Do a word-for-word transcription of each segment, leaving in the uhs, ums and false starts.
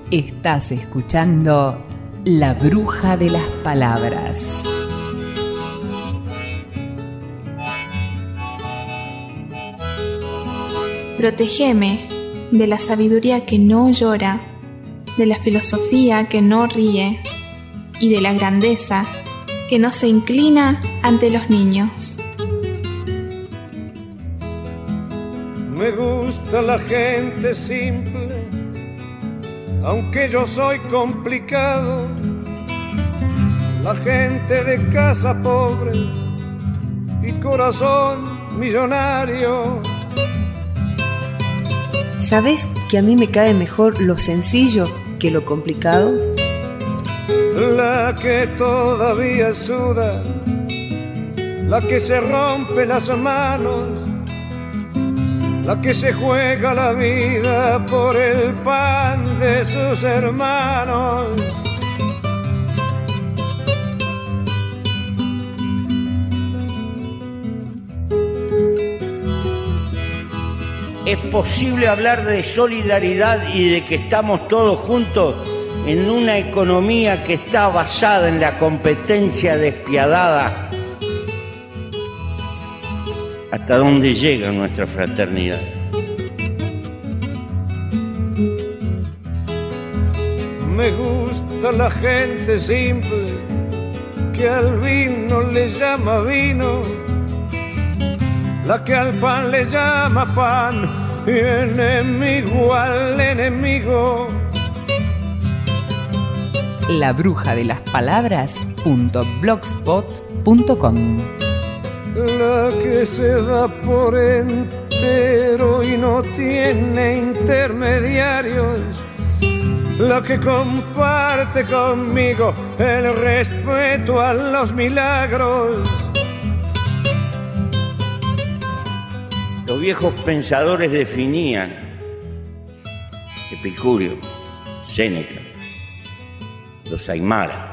Estás escuchando La Bruja de las Palabras. Protégeme de la sabiduría que no llora, de la filosofía que no ríe y de la grandeza que no se inclina ante los niños. Me gusta la gente simple, aunque yo soy complicado. La gente de casa pobre y corazón millonario. ¿Sabes que a mí me cae mejor lo sencillo que lo complicado? La que todavía suda, la que se rompe las manos, la que se juega la vida por el pan de sus hermanos. ¿Es posible hablar de solidaridad y de que estamos todos juntos en una economía que está basada en la competencia despiadada? ¿Hasta dónde llega nuestra fraternidad? Me gusta la gente simple que al vino le llama vino, la que al pan le llama pan y enemigo al enemigo. La bruja de las palabras punto blogspot punto com. La que se da por entero y no tiene intermediarios, la que comparte conmigo el respeto a los milagros. Los viejos pensadores definían, Epicurio, Séneca, los Aymara: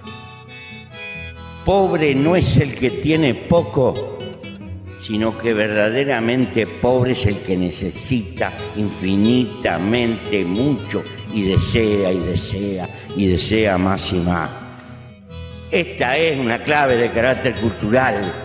pobre no es el que tiene poco, sino que verdaderamente pobre es el que necesita infinitamente mucho y desea y desea y desea más y más. Esta es una clave de carácter cultural.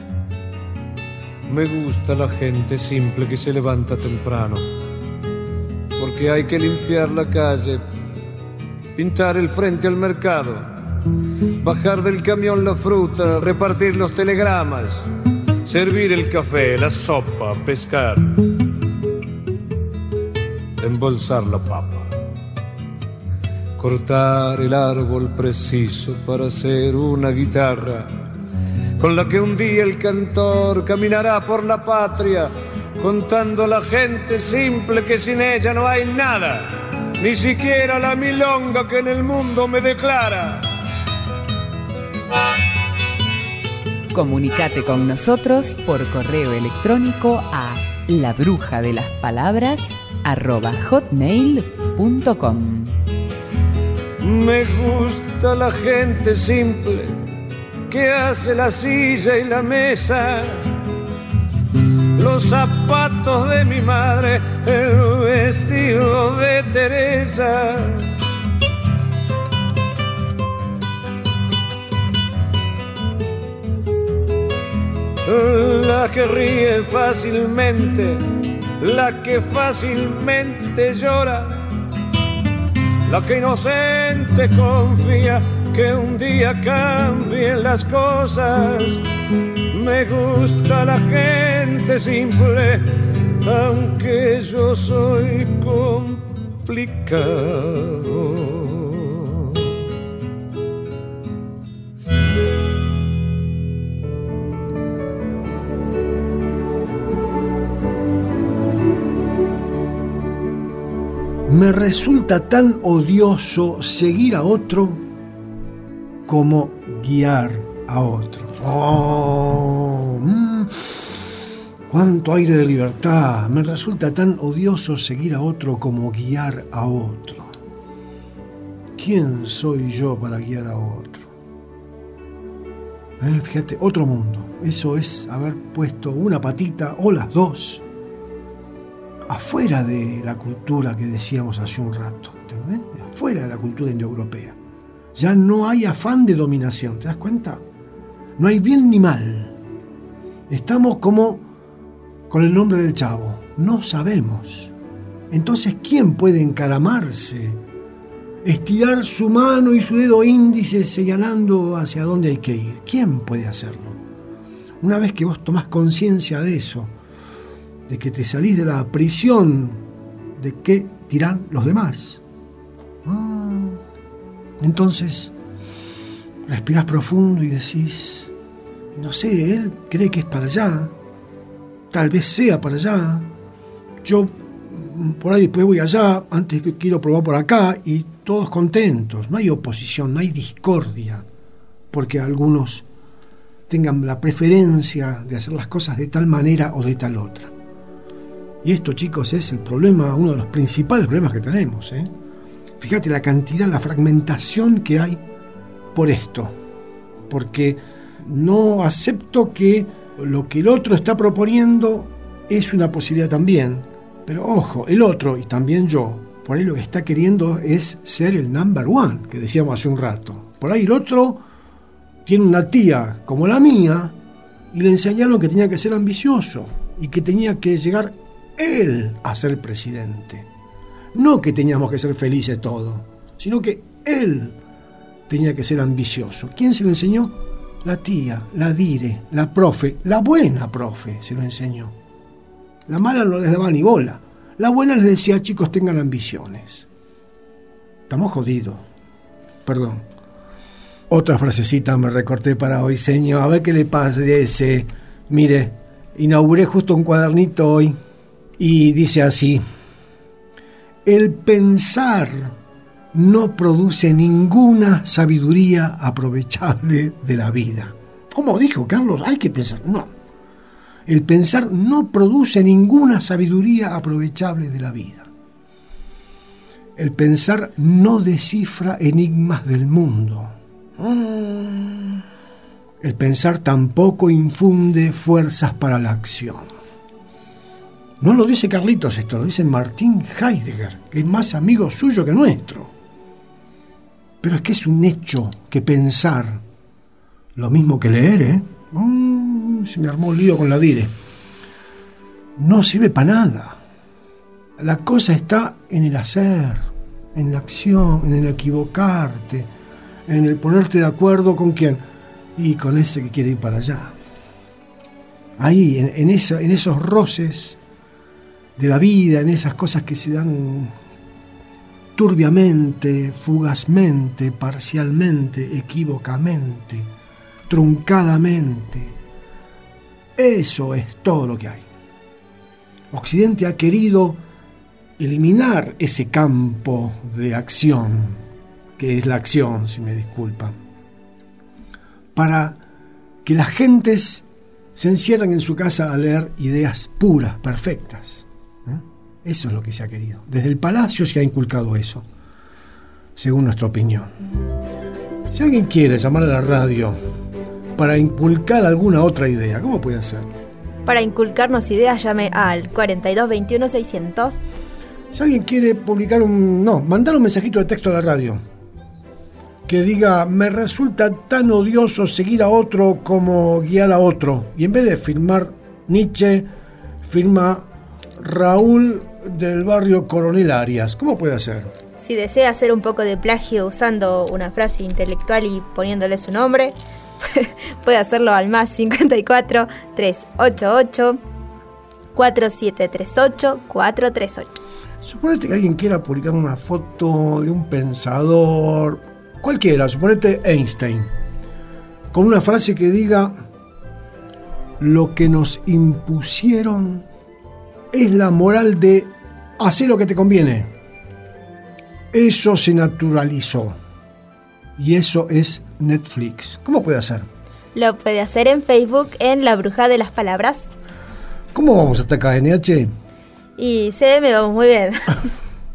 Me gusta la gente simple que se levanta temprano, porque hay que limpiar la calle, pintar el frente al mercado, bajar del camión la fruta, repartir los telegramas, servir el café, la sopa, pescar, embolsar la papa, cortar el árbol preciso para hacer una guitarra, con la que un día el cantor caminará por la patria, contando a la gente simple que sin ella no hay nada, ni siquiera la milonga que en el mundo me declara. Comunicate con nosotros por correo electrónico a labrujadelaspalabras arroba hotmail punto com. Me gusta la gente simple que hace la silla y la mesa, los zapatos de mi madre, el vestido de Teresa. La que ríe fácilmente, la que fácilmente llora, la que inocente confía que un día cambien las cosas. Me gusta la gente simple, aunque yo soy complicado. Me resulta tan odioso seguir a otro como guiar a otro. Oh, mmm, cuánto aire de libertad. Me resulta tan odioso seguir a otro como guiar a otro. ¿Quién soy yo para guiar a otro? Eh, fíjate, otro mundo. Eso es haber puesto una patita o las dos afuera de la cultura que decíamos hace un rato, ¿entendés? Afuera de la cultura indoeuropea. Ya no hay afán de dominación, ¿te das cuenta? No hay bien ni mal. Estamos como con el nombre del Chavo, no sabemos. Entonces, ¿quién puede encaramarse, estirar su mano y su dedo índice señalando hacia dónde hay que ir? ¿Quién puede hacerlo? Una vez que vos tomás conciencia de eso, de que te salís de la prisión de qué dirán los demás, ah, entonces respirás profundo y decís, no sé, él cree que es para allá, tal vez sea para allá, yo por ahí después voy allá, antes que quiero probar por acá, y todos contentos, no hay oposición, no hay discordia, porque algunos tengan la preferencia de hacer las cosas de tal manera o de tal otra. Y esto, chicos, es el problema, uno de los principales problemas que tenemos, ¿eh? Fíjate la cantidad, la fragmentación que hay por esto, porque no acepto que lo que el otro está proponiendo es una posibilidad también, pero ojo, el otro y también yo, por ahí lo que está queriendo es ser el number one, que decíamos hace un rato. Por ahí el otro tiene una tía como la mía y le enseñaron que tenía que ser ambicioso y que tenía que llegar él a ser presidente. No que teníamos que ser felices todos, sino que él tenía que ser ambicioso. ¿Quién se lo enseñó? La tía, la dire, la profe, la buena profe se lo enseñó. La mala no les daba ni bola. La buena les decía, chicos, tengan ambiciones. Estamos jodidos. Perdón. Otra frasecita me recorté para hoy, señor. A ver qué le parece. Mire, inauguré justo un cuadernito hoy y dice así: el pensar no produce ninguna sabiduría aprovechable de la vida. ¿Cómo dijo Carlos? Hay que pensar. No. El pensar no produce ninguna sabiduría aprovechable de la vida. El pensar no descifra enigmas del mundo. El pensar tampoco infunde fuerzas para la acción. No lo dice Carlitos esto, lo dice Martin Heidegger, que es más amigo suyo que nuestro. Pero es que es un hecho que pensar, lo mismo que leer, ¿eh? Mm, se me armó un lío con la dire. No sirve para nada. La cosa está en el hacer, en la acción, en el equivocarte, en el ponerte de acuerdo con quién, y con ese que quiere ir para allá. Ahí, en, en, esa, en esos roces de la vida, en esas cosas que se dan turbiamente, fugazmente, parcialmente, equívocamente, truncadamente. Eso es todo lo que hay. Occidente ha querido eliminar ese campo de acción, que es la acción, si me disculpan, para que las gentes se encierren en su casa a leer ideas puras, perfectas. ¿Eh? Eso es lo que se ha querido. Desde el palacio se ha inculcado eso, según nuestra opinión. Si alguien quiere llamar a la radio para inculcar alguna otra idea, ¿cómo puede hacer? Para inculcarnos ideas, llame al cuarenta y dos veintiuno seiscientos. Si alguien quiere publicar un... No, mandar un mensajito de texto a la radio que diga, me resulta tan odioso seguir a otro como guiar a otro. Y en vez de firmar Nietzsche, firma Raúl del barrio Coronel Arias. ¿Cómo puede hacer? Si desea hacer un poco de plagio usando una frase intelectual y poniéndole su nombre, puede hacerlo al más cincuenta y cuatro, trescientos ochenta y ocho, cuarenta y siete treinta y ocho, cuatrocientos treinta y ocho. Suponete que alguien quiera publicar una foto de un pensador, cualquiera, suponete Einstein, con una frase que diga, lo que nos impusieron es la moral de hacer lo que te conviene. Eso se naturalizó. Y eso es Netflix. ¿Cómo puede hacer? Lo puede hacer en Facebook, en La Bruja de las Palabras. ¿Cómo vamos hasta acá, N H? Y C M vamos muy bien.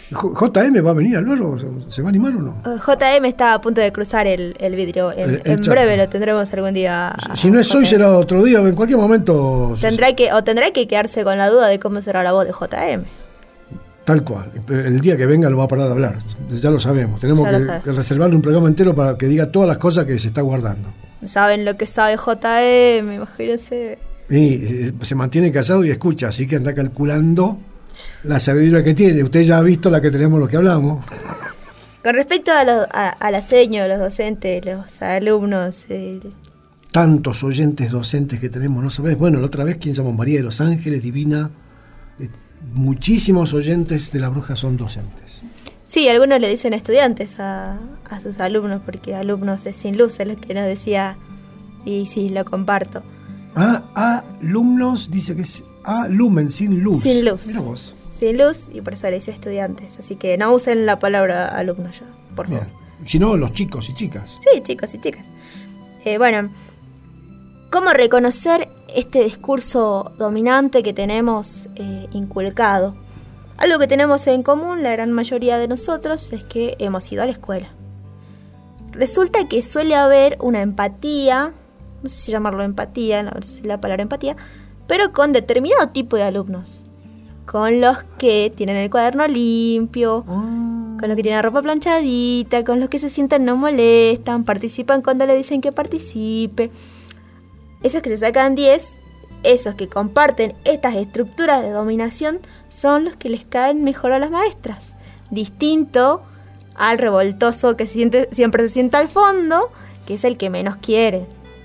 ¿J M va a venir al loro? ¿Se va a animar o no? Uh, J M está a punto de cruzar el, el vidrio. En, El- el en chat. breve lo tendremos algún día. Si no es hoy, será otro día, en cualquier momento. Tendrá que, o tendrá que quedarse con la duda de cómo será la voz de J M. Tal cual. El día que venga no va a parar de hablar. Ya lo sabemos. Tenemos Ya lo que, sabe. que reservarle un programa entero para que diga todas las cosas que se está guardando. Saben lo que sabe J M, imagínense. Y eh, se mantiene callado y escucha, así que anda calculando la sabiduría que tiene. Usted ya ha visto la que tenemos los que hablamos. Con respecto a, los, a, a la seño, los docentes, los alumnos, eh, Tantos oyentes docentes que tenemos, ¿no sabés? Bueno, la otra vez, ¿quién llamó? María de los Ángeles, divina. Eh, muchísimos oyentes de La Bruja son docentes. sí, algunos le dicen estudiantes a, a sus alumnos, porque alumnos es sin luz, es lo que nos decía, y sí, lo comparto. Ah, alumnos, dice que es a lumen, sin luz. Sin luz. Mira vos. Sin luz, y por eso le dice estudiantes. Así que no usen la palabra alumnos ya, por favor. Bien. Si no, los chicos y chicas. Sí, chicos y chicas. Eh, bueno, ¿cómo reconocer este discurso dominante que tenemos eh, inculcado? Algo que tenemos en común, la gran mayoría de nosotros, es que hemos ido a la escuela. Resulta que suele haber una empatía, no sé si llamarlo empatía, no sé si la palabra empatía, pero con determinado tipo de alumnos. Con los que tienen el cuaderno limpio, con los que tienen la ropa planchadita, con los que se sientan no molestan, participan cuando le dicen que participe. Esos que se sacan diez, esos que comparten estas estructuras de dominación, son los que les caen mejor a las maestras. Distinto al revoltoso que se siente, siempre se sienta al fondo, que es el que menos quiere.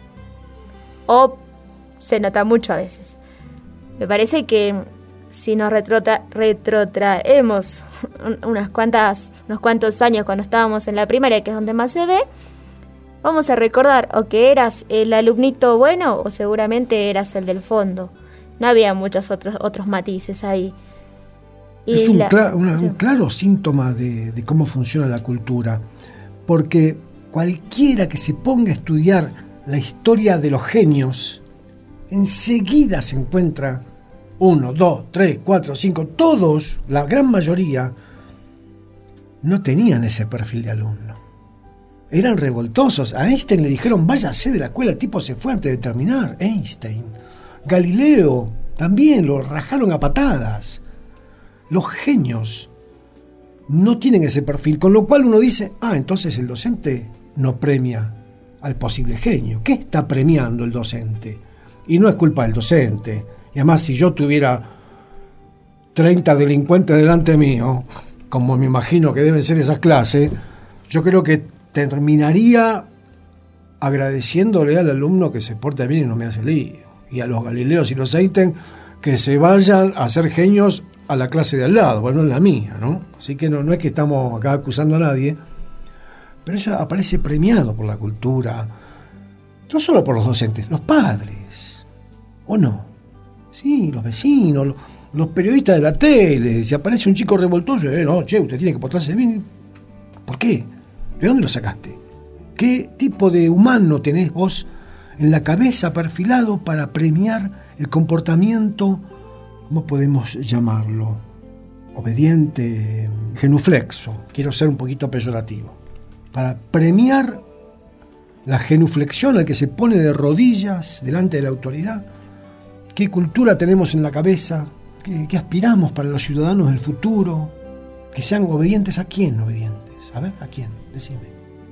O se nota mucho a veces. Me parece que si nos retrota, retrotraemos unas cuantas, unos cuantos años cuando estábamos en la primaria, que es donde más se ve, vamos a recordar o que eras el alumnito bueno o seguramente eras el del fondo. No había muchos otros, otros matices ahí. Y es un, la- cla- una- sí. un claro síntoma de, de cómo funciona la cultura, porque cualquiera que se ponga a estudiar la historia de los genios, enseguida se encuentra uno, dos, tres, cuatro, cinco, todos, la gran mayoría, no tenían ese perfil de alumno. Eran revoltosos. A Einstein le dijeron, váyase de la escuela, el tipo se fue antes de terminar. Einstein. Galileo, también lo rajaron a patadas. Los genios no tienen ese perfil, con lo cual uno dice, ah, entonces el docente no premia al posible genio. ¿Qué está premiando el docente? Y no es culpa del docente. Y además, si yo tuviera treinta delincuentes delante mío, como me imagino que deben ser esas clases, yo creo que terminaría agradeciéndole al alumno que se porta bien y no me hace lío. Y a los Galileos y los Einstein que se vayan a ser genios a la clase de al lado, bueno, en la mía, ¿no? Así que no, no es que estamos acá acusando a nadie, pero eso aparece premiado por la cultura, no solo por los docentes, los padres, ¿o no? Sí, los vecinos, los, los periodistas de la tele, si aparece un chico revoltoso, eh, no, che, usted tiene que portarse bien. ¿Por qué? ¿De dónde lo sacaste? ¿Qué tipo de humano tenés vos en la cabeza perfilado para premiar el comportamiento, ¿cómo podemos llamarlo? Obediente, genuflexo, quiero ser un poquito peyorativo. Para premiar la genuflexión al que se pone de rodillas delante de la autoridad. ¿Qué cultura tenemos en la cabeza? ¿Qué, qué aspiramos para los ciudadanos del futuro? ¿Que sean obedientes a quién obedientes? A ver, ¿a quién? Decime.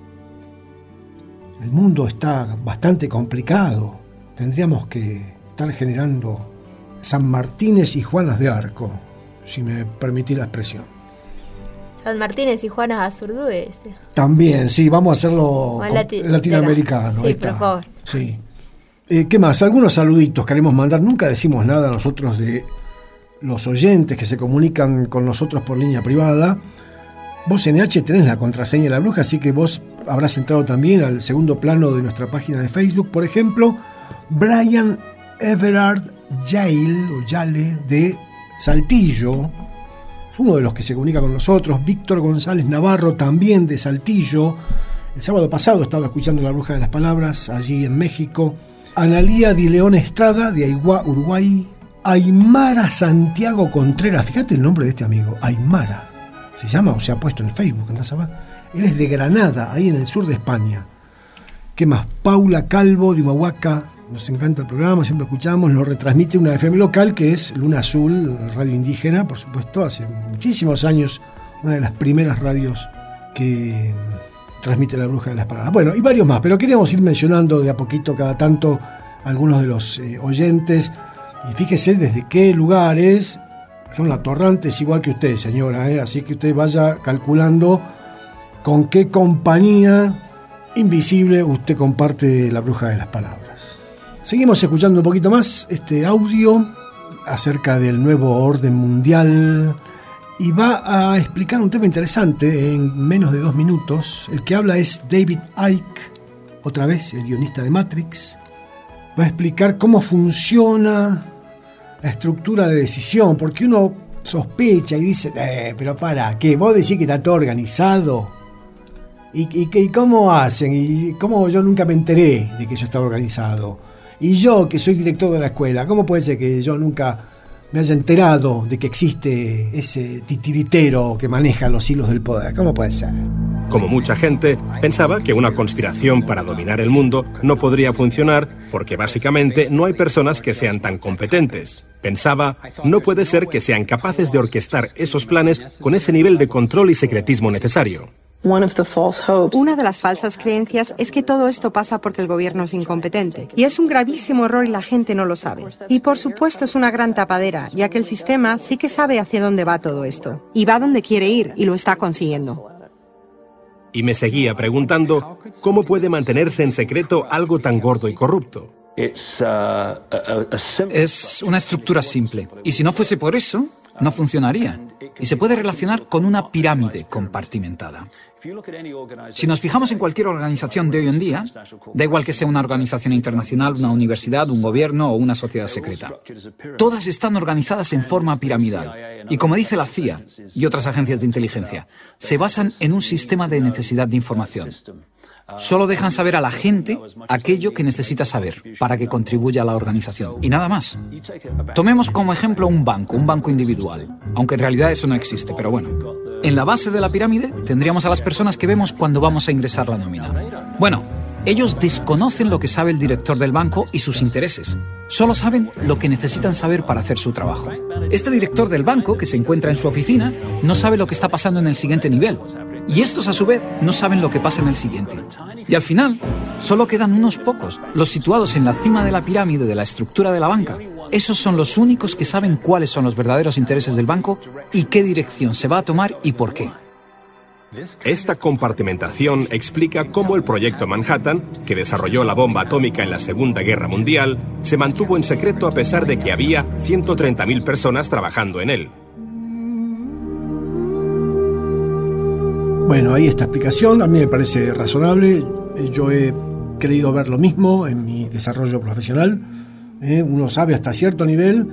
El mundo está bastante complicado. Tendríamos que estar generando San Martínez y Juanas de Arco, si me permitís la expresión. San Martínez y Juanas Azurduy. Sí. También, sí, vamos a hacerlo O lati- latinoamericano. Sí, ahí por está. favor. Sí. Eh, ¿Qué más? Algunos saluditos queremos mandar. Nunca decimos nada nosotros de los oyentes que se comunican con nosotros por línea privada. Vos, N H, tenés la contraseña de La Bruja, así que vos habrás entrado también al segundo plano de nuestra página de Facebook. Por ejemplo, Brian Everard Yale, o Yale, de Saltillo, es uno de los que se comunica con nosotros. Víctor González Navarro, también de Saltillo. El sábado pasado estaba escuchando La Bruja de las Palabras, allí en México. Analía Di León Estrada, de Aiguá, Uruguay. Aymara Santiago Contreras, fíjate el nombre de este amigo, Aymara. se llama, o se ha puesto en Facebook, andás a ver. Él es de Granada, ahí en el sur de España. ¿Qué más? Paula Calvo de Humahuaca, nos encanta el programa, siempre escuchamos, lo retransmite una F M local que es Luna Azul, radio indígena, por supuesto, hace muchísimos años, una de las primeras radios que transmite La Bruja de las Palabras. Bueno, y varios más, pero queríamos ir mencionando de a poquito cada tanto algunos de los eh, oyentes, y fíjese desde qué lugares. Son la Torrantes igual que usted, señora, ¿eh? Así que usted vaya calculando con qué compañía invisible usted comparte La Bruja de las Palabras. Seguimos escuchando un poquito más este audio acerca del nuevo orden mundial, y va a explicar un tema interesante en menos de dos minutos. El que habla es David Icke, otra vez el guionista de Matrix. Va a explicar cómo funciona la estructura de decisión, porque uno sospecha y dice, eh, pero para, ¿qué? ¿Vos decís que está todo organizado? ¿Y, y, y cómo hacen? ¿Y cómo yo nunca me enteré de que eso estaba organizado? Y yo, que soy director de la escuela, ¿cómo puede ser que yo nunca me haya enterado de que existe ese titiritero que maneja los hilos del poder? ¿Cómo puede ser? Como mucha gente, pensaba que una conspiración para dominar el mundo no podría funcionar porque básicamente no hay personas que sean tan competentes. Pensaba, no puede ser que sean capaces de orquestar esos planes con ese nivel de control y secretismo necesario. Una de las falsas creencias es que todo esto pasa porque el gobierno es incompetente. Y es un gravísimo error y la gente no lo sabe. Y por supuesto es una gran tapadera, ya que el sistema sí que sabe hacia dónde va todo esto. Y va donde quiere ir y lo está consiguiendo. Y me seguía preguntando, ¿cómo puede mantenerse en secreto algo tan gordo y corrupto? Es una estructura simple. Y si no fuese por eso, no funcionaría. Y se puede relacionar con una pirámide compartimentada. Si nos fijamos en cualquier organización de hoy en día, da igual que sea una organización internacional, una universidad, un gobierno o una sociedad secreta, todas están organizadas en forma piramidal. Y como dice la C I A y otras agencias de inteligencia, se basan en un sistema de necesidad de información. Solo dejan saber a la gente aquello que necesita saber para que contribuya a la organización. Y nada más. Tomemos como ejemplo un banco, un banco individual. Aunque en realidad eso no existe, pero bueno. En la base de la pirámide tendríamos a las personas que vemos cuando vamos a ingresar la nómina. Bueno, ellos desconocen lo que sabe el director del banco y sus intereses. Solo saben lo que necesitan saber para hacer su trabajo. Este director del banco, que se encuentra en su oficina, no sabe lo que está pasando en el siguiente nivel. Y estos, a su vez, no saben lo que pasa en el siguiente. Y al final, solo quedan unos pocos, los situados en la cima de la pirámide de la estructura de la banca. Esos son los únicos que saben cuáles son los verdaderos intereses del banco y qué dirección se va a tomar y por qué. Esta compartimentación explica cómo el proyecto Manhattan, que desarrolló la bomba atómica en la Segunda Guerra Mundial, se mantuvo en secreto a pesar de que había ciento treinta mil personas trabajando en él. Bueno, ahí esta explicación a mí me parece razonable. Yo he creído ver lo mismo en mi desarrollo profesional. ¿eh? Uno sabe hasta cierto nivel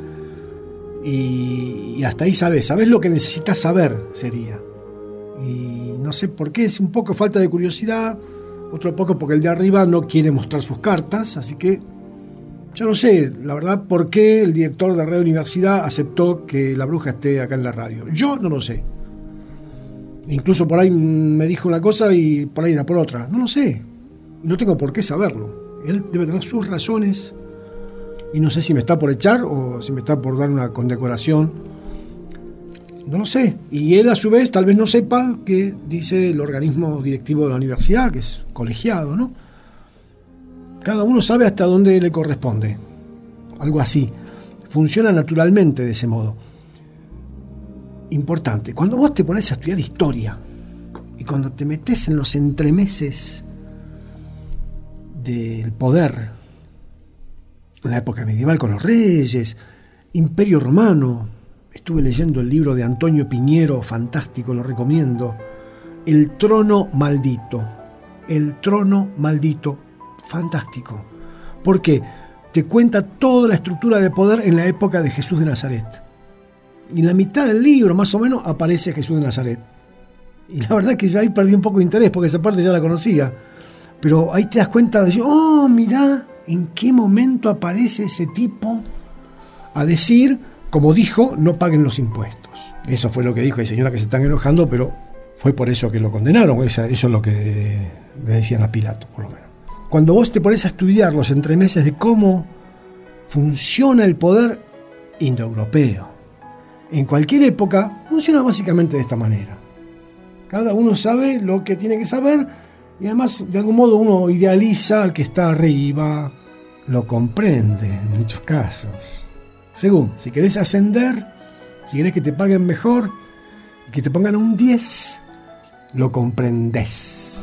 y, y hasta ahí sabes. Sabes lo que necesitas saber, sería. Y no sé por qué, es un poco falta de curiosidad, otro poco porque el de arriba no quiere mostrar sus cartas, así que yo no sé, la verdad, por qué el director de Radio Universidad aceptó que La Bruja esté acá en la radio. Yo no lo sé. Incluso por ahí me dijo una cosa y por ahí era por otra. No lo sé. No tengo por qué saberlo. Él debe tener sus razones y no sé si me está por echar o si me está por dar una condecoración. No lo sé. Y él a su vez tal vez no sepa qué dice el organismo directivo de la universidad, que es colegiado, ¿no? Cada uno sabe hasta dónde le corresponde. Algo así. Funciona naturalmente de ese modo. Importante. Cuando vos te pones a estudiar historia y cuando te metes en los entremeses del poder, en la época medieval con los reyes, Imperio Romano, estuve leyendo el libro de Antonio Piñero, fantástico, lo recomiendo, El trono maldito, El trono maldito, fantástico, porque te cuenta toda la estructura de poder en la época de Jesús de Nazaret. Y en la mitad del libro, más o menos, aparece Jesús de Nazaret. Y la verdad que yo ahí perdí un poco de interés, porque esa parte ya la conocía. Pero ahí te das cuenta de decir, oh, mirá, en qué momento aparece ese tipo a decir como dijo, no paguen los impuestos. Eso fue lo que dijo. Hay señoras que se están enojando, pero fue por eso que lo condenaron. Eso, eso es lo que le decían a Pilato, por lo menos. Cuando vos te pones a estudiar los entremeses de cómo funciona el poder indoeuropeo, en cualquier época funciona básicamente de esta manera. Cada uno sabe lo que tiene que saber y además de algún modo uno idealiza al que está arriba, lo comprende en muchos casos. Según, si querés ascender, si querés que te paguen mejor, que te pongan un diez, lo comprendés.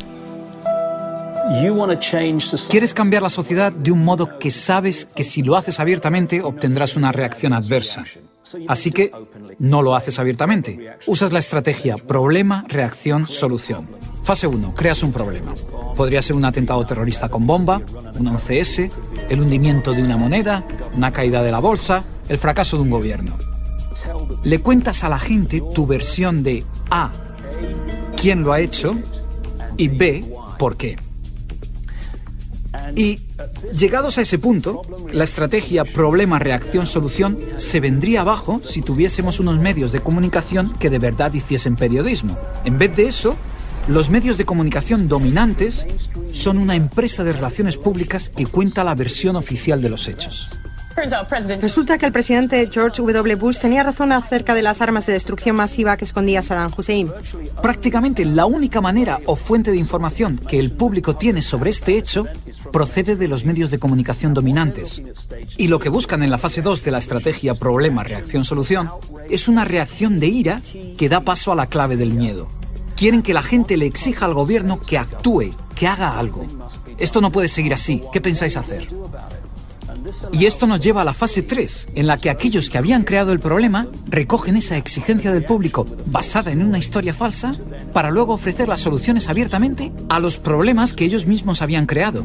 Quieres cambiar la sociedad de un modo que sabes que si lo haces abiertamente obtendrás una reacción adversa. Así que no lo haces abiertamente. Usas la estrategia problema, reacción, solución. Fase uno. Creas un problema. Podría ser un atentado terrorista con bomba, un once ese, el hundimiento de una moneda, una caída de la bolsa, el fracaso de un gobierno. Le cuentas a la gente tu versión de A, quién lo ha hecho, y B, por qué. Y llegados a ese punto, la estrategia problema, reacción, solución se vendría abajo si tuviésemos unos medios de comunicación que de verdad hiciesen periodismo. En vez de eso, los medios de comunicación dominantes son una empresa de relaciones públicas que cuenta la versión oficial de los hechos. Resulta que el presidente George W. Bush tenía razón acerca de las armas de destrucción masiva que escondía Saddam Hussein. Prácticamente la única manera o fuente de información que el público tiene sobre este hecho procede de los medios de comunicación dominantes. Y lo que buscan en la fase dos de la estrategia problema, reacción, solución es una reacción de ira que da paso a la clave del miedo. Quieren que la gente le exija al gobierno que actúe, que haga algo. Esto no puede seguir así. ¿Qué pensáis hacer? Y esto nos lleva a la fase tres, en la que aquellos que habían creado el problema recogen esa exigencia del público basada en una historia falsa para luego ofrecer las soluciones abiertamente a los problemas que ellos mismos habían creado.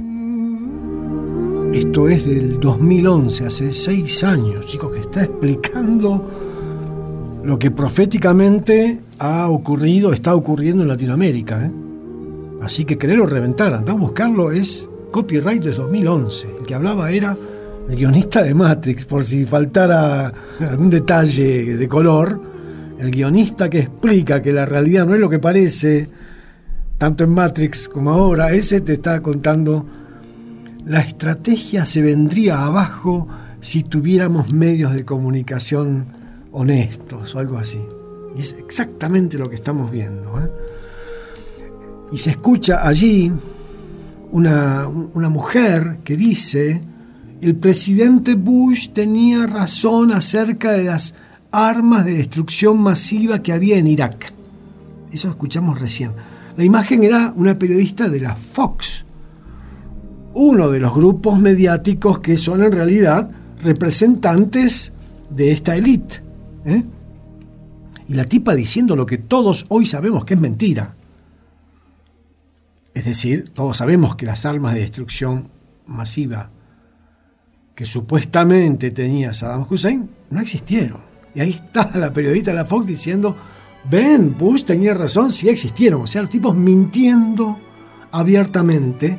Esto es del dos mil once, hace seis años, chicos, que está explicando lo que proféticamente ha ocurrido, está ocurriendo en Latinoamérica, ¿eh? Así que querer o reventar, andá a buscarlo, es copyright de dos mil once. El que hablaba era el guionista de Matrix, por si faltara algún detalle de color. El guionista que explica que la realidad no es lo que parece, tanto en Matrix como ahora, ese te está contando la estrategia se vendría abajo si tuviéramos medios de comunicación honestos o algo así. Y es exactamente lo que estamos viendo, ¿eh? Y se escucha allí una, una mujer que dice: el presidente Bush tenía razón acerca de las armas de destrucción masiva que había en Irak. Eso escuchamos recién. La imagen era una periodista de la Fox, uno de los grupos mediáticos que son en realidad representantes de esta élite, ¿eh? Y la tipa diciendo lo que todos hoy sabemos que es mentira. Es decir, todos sabemos que las armas de destrucción masiva que supuestamente tenía Saddam Hussein no existieron. Y ahí está la periodista de la Fox diciendo: ven, Bush tenía razón, sí existieron. O sea, los tipos mintiendo abiertamente.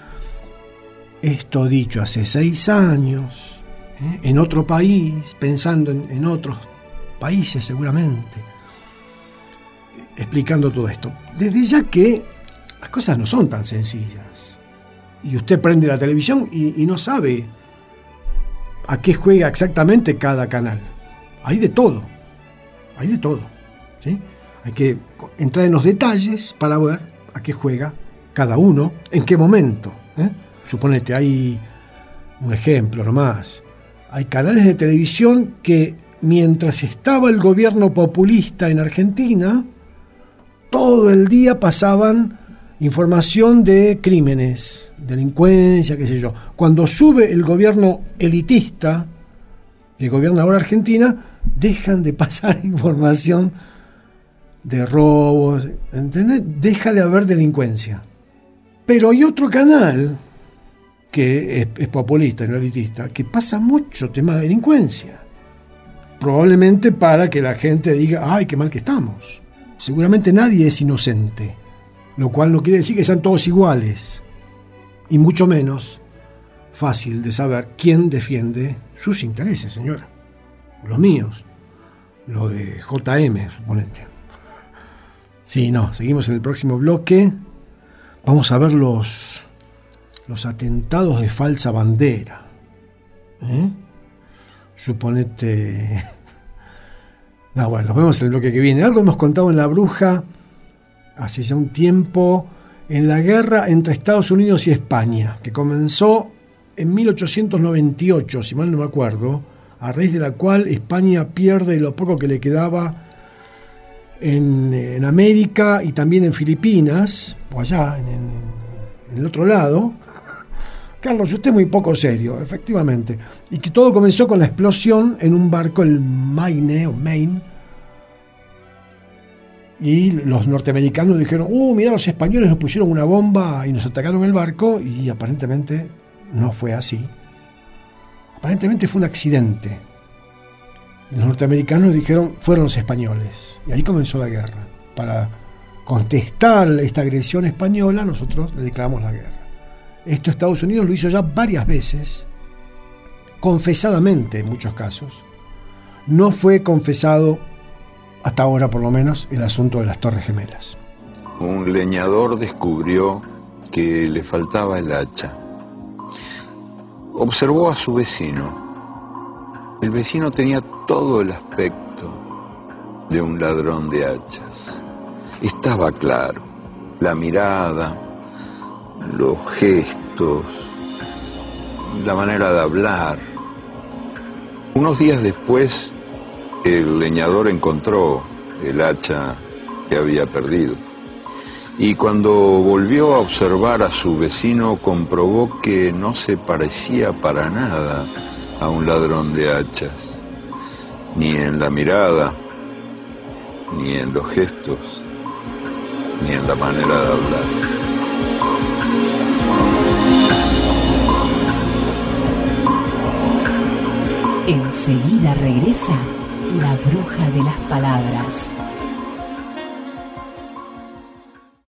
Esto dicho hace seis años, ¿eh? En otro país, pensando en, en otros países seguramente, explicando todo esto. Desde ya que las cosas no son tan sencillas. Y usted prende la televisión y, y no sabe a qué juega exactamente cada canal. Hay de todo. Hay de todo, ¿sí? Hay que entrar en los detalles para ver a qué juega cada uno, en qué momento, ¿eh? Suponete, hay un ejemplo nomás. Hay canales de televisión que, mientras estaba el gobierno populista en Argentina, todo el día pasaban información de crímenes, delincuencia, qué sé yo. Cuando sube el gobierno elitista, que gobierna ahora Argentina, dejan de pasar información de robos, ¿entendés? Deja de haber delincuencia. Pero hay otro canal que es, es populista y no elitista, que pasa mucho tema de delincuencia. Probablemente para que la gente diga: ay, qué mal que estamos. Seguramente nadie es inocente, lo cual no quiere decir que sean todos iguales, y mucho menos fácil de saber quién defiende sus intereses, señora. los míos, los de J M, suponete. Sí, no, seguimos en el próximo bloque. Vamos a ver los, los atentados de falsa bandera. ¿Eh? Suponete... No, bueno, nos vemos en el bloque que viene. Algo hemos contado en La Bruja hace ya un tiempo, en la guerra entre Estados Unidos y España, que comenzó en mil ochocientos noventa y ocho, si mal no me acuerdo, a raíz de la cual España pierde lo poco que le quedaba en, en América y también en Filipinas, o allá, en, en, en el otro lado. Carlos, usted es muy poco serio, efectivamente. Y que todo comenzó con la explosión en un barco, el Maine, o Maine. Y los norteamericanos dijeron, uh, mirá, los españoles nos pusieron una bomba y nos atacaron el barco, y aparentemente no fue así. Aparentemente fue un accidente. Y los norteamericanos dijeron, fueron los españoles. Y ahí comenzó la guerra. Para contestar esta agresión española, nosotros le declaramos la guerra. Esto Estados Unidos lo hizo ya varias veces, confesadamente en muchos casos. No fue confesado, hasta ahora por lo menos, el asunto de las Torres Gemelas. Un leñador descubrió que le faltaba el hacha. Observó a su vecino. El vecino tenía todo el aspecto de un ladrón de hachas. Estaba claro, la mirada, los gestos, la manera de hablar. Unos días después, el leñador encontró el hacha que había perdido. Y cuando volvió a observar a su vecino, comprobó que no se parecía para nada a un ladrón de hachas, ni en la mirada, ni en los gestos, ni en la manera de hablar. Enseguida regresa La Bruja de las Palabras.